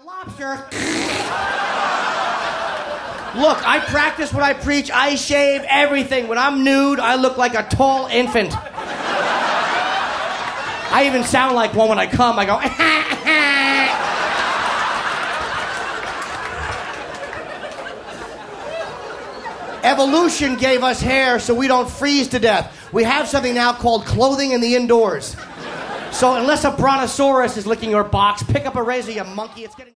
Lobster. Look, I practice what I preach. I shave everything. When I'm nude, I look like a tall infant. I even sound like one when I come. I go, Evolution gave us hair so we don't freeze to death. We have something now called clothing in the indoors. So unless a brontosaurus is licking your box, pick up a razor, you monkey. It's getting...